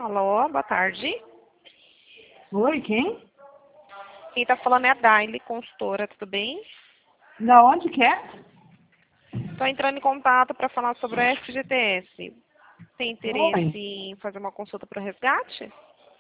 Alô, boa tarde. Oi, quem? Quem tá falando é a Daile, consultora, tudo bem? Da onde que é? Tô entrando em contato para falar sobre o FGTS. Tem interesse Oi. em fazer uma consulta para o resgate?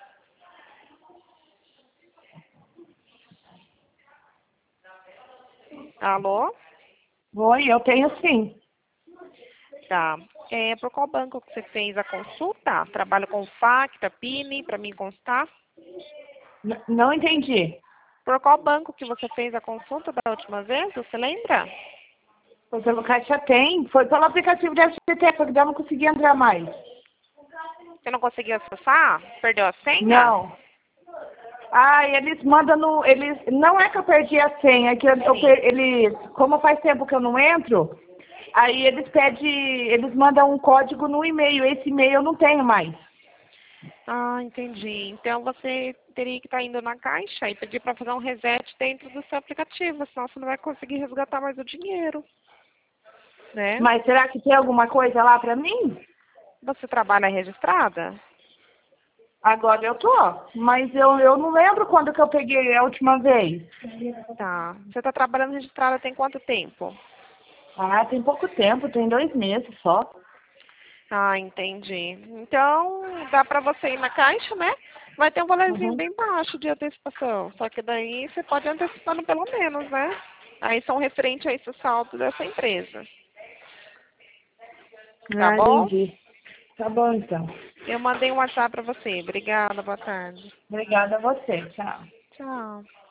Alô? Oi, eu tenho sim. Tá. Por qual banco que você fez a consulta? Trabalho com Facta, Pini, para mim constar? Não entendi. Por qual banco que você fez a consulta da última vez? Você lembra? Foi pelo Caixa Tem. Foi pelo aplicativo da FGT, porque eu não consegui entrar mais. Você não conseguiu acessar? Perdeu a senha? Não. Ah, eles mandam no... Eles, não é que eu perdi a senha, é que Sim. eles... Como faz tempo que eu não entro, aí eles pedem... Eles mandam um código no e-mail. Esse e-mail eu não tenho mais. Ah, entendi. Então você teria que estar indo na caixa e pedir para fazer um reset dentro do seu aplicativo, senão você não vai conseguir resgatar mais o dinheiro, né? Mas será que tem alguma coisa lá pra mim? Você trabalha registrada? Agora eu tô. Mas eu não lembro quando que eu peguei a última vez. Tá. Você está trabalhando registrada tem quanto tempo? Ah, tem pouco tempo, tem 2 meses só. Ah, entendi. Então, dá para você ir na caixa, né? Vai ter um valorzinho Uhum. bem baixo de antecipação. Só que daí você pode ir antecipando pelo menos, né? Aí são referente a esse saldo dessa empresa. Tá Ah, bom? entendi. Tá bom, então. Eu mandei um WhatsApp para você. Obrigada, boa tarde. Obrigada a você. Tchau. Tchau.